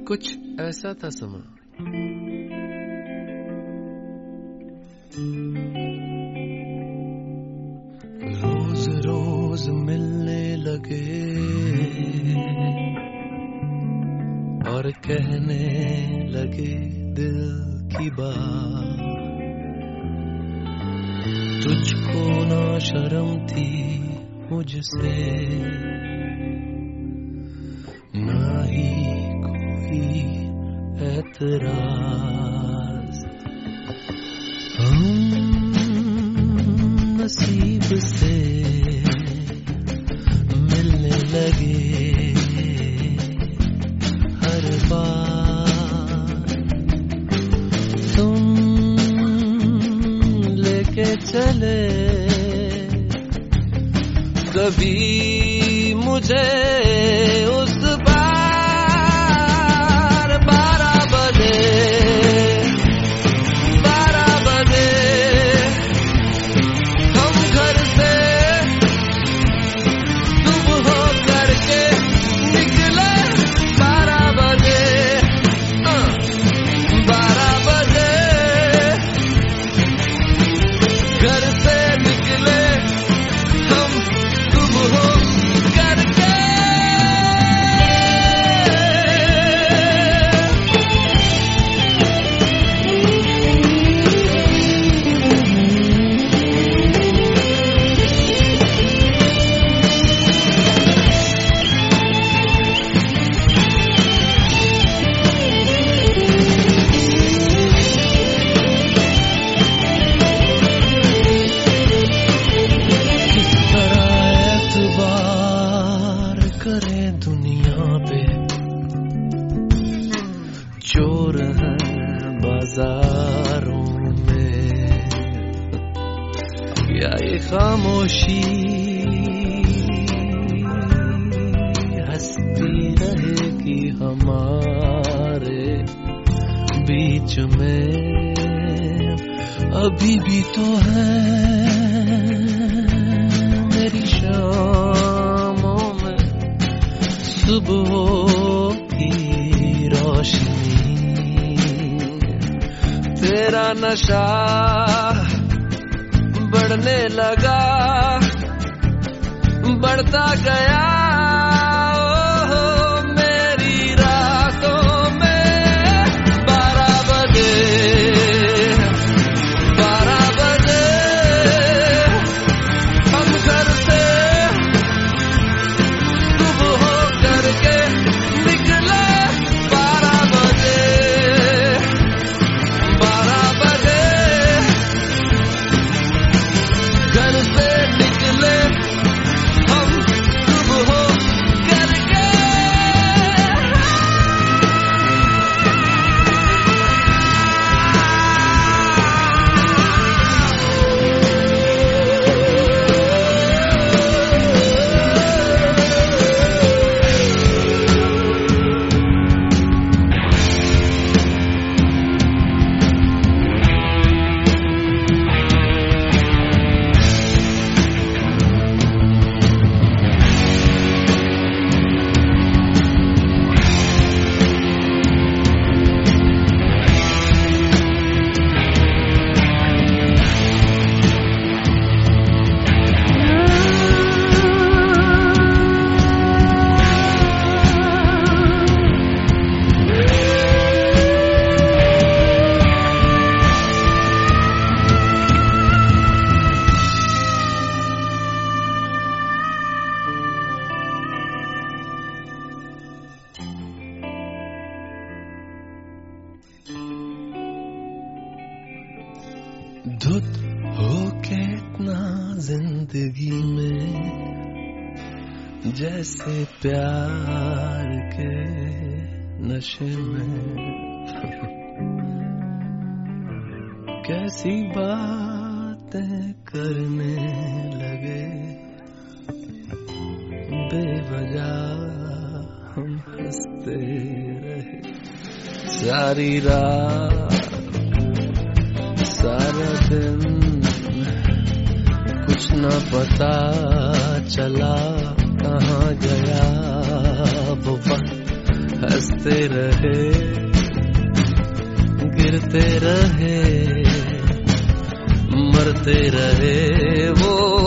कुछ ऐसा था समा। रोज रोज मिलने लगे और कहने लगे दिल की बात। तुझको ना शर्म थी मुझसे, ना ही कोई एतराज। हम नसीब से मिलने लगे हर बार। तुम लेके चले कभी मुझे उस बार। 12 बजे हम घर से सुबह हो करके निकले। 12 बजे 12 बजे घर से निकले हम सुबह हो करके। करें दुनिया पे चोर हैं बाजारों में, या ये खामोशी हंसती रहेगी हमारे बीच में। अभी भी तो है मेरी शामों में सुबह की रोशनी। तेरा नशा बढ़ने लगा, बढ़ता गया मेरी रातों में। 12 बजे 12 बजे हम घर से सुबह हो करके निकले। 12 बजे 12 बजे घर से निकले हम सुबह हो करके। धुत होके इतना जिंदगी में जैसे प्यार के नशे में। कैसी बातें करने लगे बेवजह हम हंसते रहे सारी रात सारा दिन। कुछ न पता चला कहाँ गया वो वक्त हंसते गिरते रहे गिरते रहे मरते रहे वो